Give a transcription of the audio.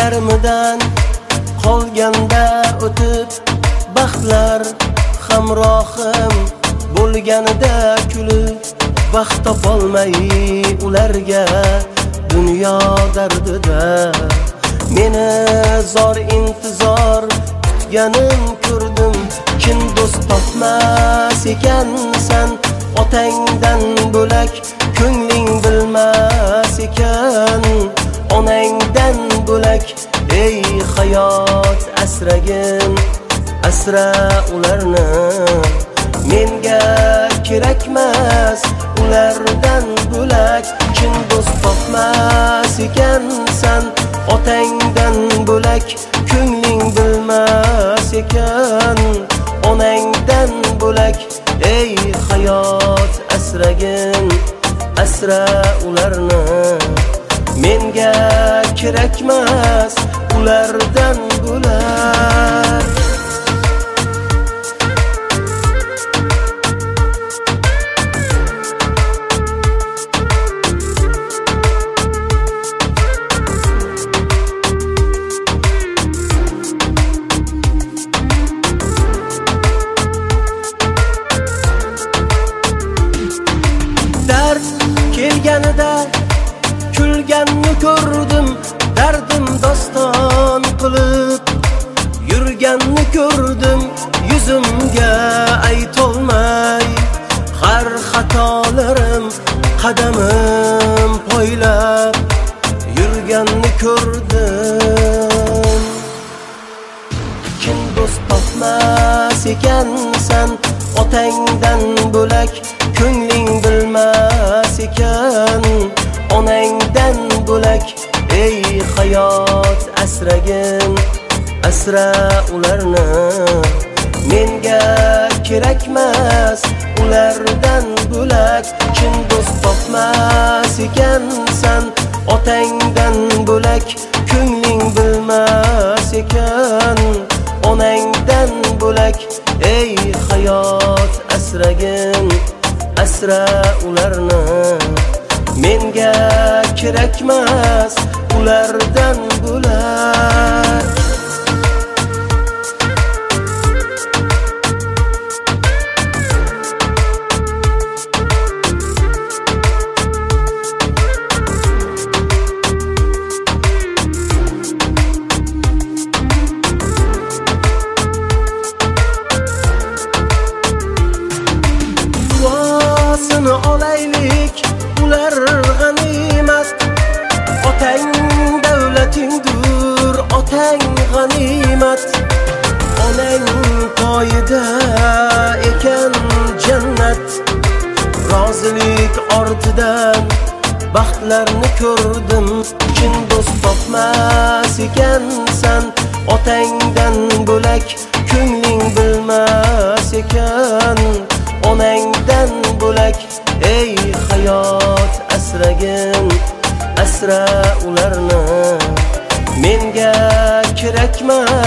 yarmidan qolganda o'tib baxtlar hamrohim bo'lganida kulib vaqt topolmay ularga dunyo dardida meni zor intizor kutganim ko'rdim kim do'st topmas ekansan otangdan bo'lak ko'ngling bilmas ekan onangdan bo'lak ey hayot asragin asra ularni menga kerakmas ulardan bo'lak chin do'st topmas ekansan otangdan bo'lak ko'ngling bilmas ekan onangdan bo'lak ey hayot asragin asra ularni menga kerakmas ulardan bo'lak kelganida kulganni ko'rdim dardim doston qilib yurganni ko'rdim yuzimga aytolmay har xatolarim qadamim poylab yurganni ko'rdim kim do'st topmas ekansan otangdan bo'lak ko'ngling bilmas ekan onangdan bo'lak ey hayot asragin asra ularni menga kerakmas ulardan bo'lak chin do'st topmas ekansan otangdan bo'lak ko'ngling bilmas ekan onangdan bo'lak ey hayot asragin asra ularni menga kerakmas ulardan bo'lak olaylik ular g'animat otang davlatingdur otang g'animat onang poyida ekan jannat rozilik ortidan baxtlarni ko'rdim chin do'st topmas ekansan otangdan bo'lak ko'ngling bilmas ekan onangdan bo'lak ey hayot asragin asra ularni menga kerakmas